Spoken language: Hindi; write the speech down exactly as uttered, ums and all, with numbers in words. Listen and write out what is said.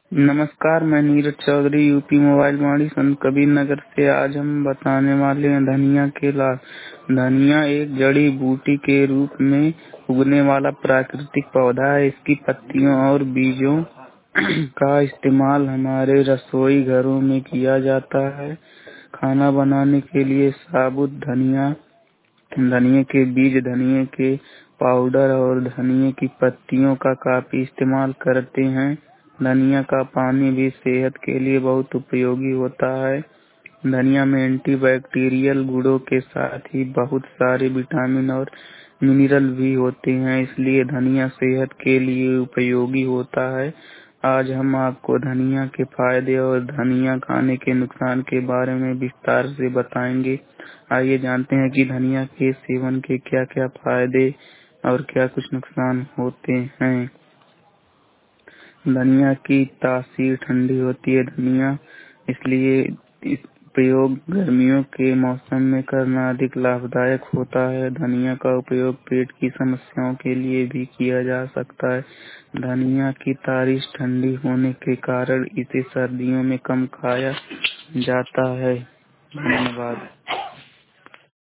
नमस्कार, मैं नीरज चौधरी यूपी मोबाइल वाणी संत कबीर नगर से। आज हम बताने वाले हैं धनिया के लाभ। धनिया एक जड़ी बूटी के रूप में उगने वाला प्राकृतिक पौधा है। इसकी पत्तियों और बीजों का इस्तेमाल हमारे रसोई घरों में किया जाता है। खाना बनाने के लिए साबुत धनिया, धनिये के बीज, धनिये के पाउडर और धनिये की पत्तियों का काफी इस्तेमाल करते हैं। धनिया का पानी भी सेहत के लिए बहुत उपयोगी होता है। धनिया में एंटीबैक्टीरियल गुणों के साथ ही बहुत सारे विटामिन और मिनरल भी होते हैं, इसलिए धनिया सेहत के लिए उपयोगी होता है। आज हम आपको धनिया के फायदे और धनिया खाने के नुकसान के बारे में विस्तार से बताएंगे। आइए जानते हैं कि धनिया के सेवन के क्या क्या फायदे और क्या कुछ नुकसान होते हैं। धनिया की तासीर ठंडी होती है। धनिया इसलिए इस प्रयोग गर्मियों के मौसम में करना अधिक लाभदायक होता है। धनिया का उपयोग पेट की समस्याओं के लिए भी किया जा सकता है। धनिया की तारीख ठंडी होने के कारण इसे सर्दियों में कम खाया जाता है। धन्यवाद।